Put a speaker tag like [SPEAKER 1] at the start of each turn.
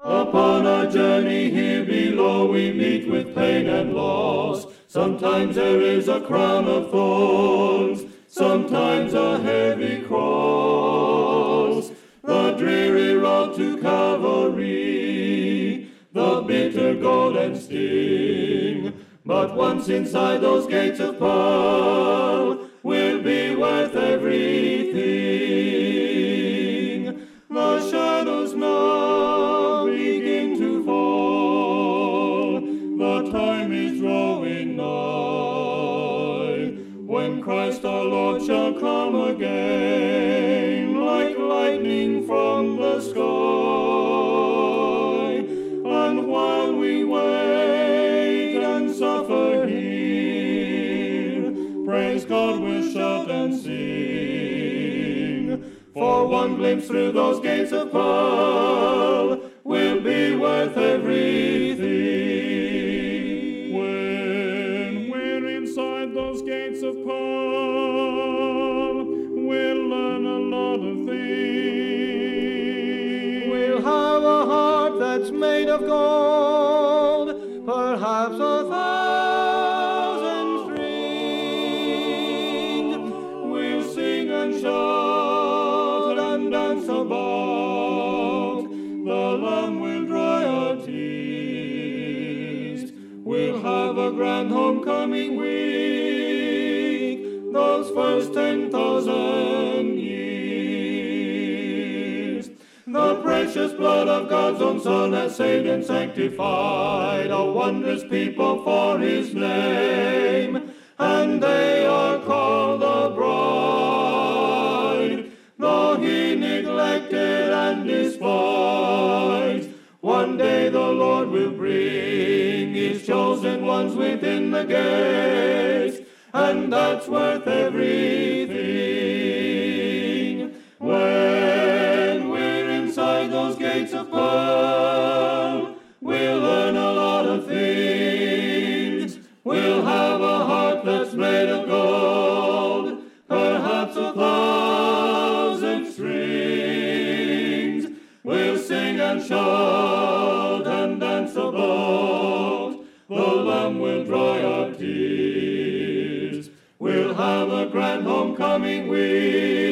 [SPEAKER 1] Upon our journey here below we meet with pain and loss. Sometimes there is a crown of thorns, sometimes a heavy cross. The dreary road to Calvary, the bitter goad and sting. But once inside those gates of pearl, will be worth everything. The shadows now begin to fall, the time is drawing nigh, when Christ our Lord shall come again, like lightning from the sky. And while we wait and suffer here, praise God, we'll shout and sing, for one glimpse through those gates of pearl will be worth everything. When we're inside those gates of pearl, we'll learn a lot of things.
[SPEAKER 2] We'll have a heart that's made of gold, perhaps 1,000 strings.
[SPEAKER 1] We'll sing and shout and dance about, the Lamb will dry our tears. We'll have a grand homecoming week, those first 10,000 years. The precious blood of God's own Son has saved and sanctified a wondrous people for His name, and they are called the bride. Though He neglected and despised, one day the Lord will bring His chosen ones within the gates, and that's worth everything. When we're inside those gates of pearl, we'll learn a lot of things. We'll have a heart that's made of gold, perhaps 1,000 strings. We'll sing and shout and dance about, the Lamb will dry our tears. We'll have a grand homecoming week,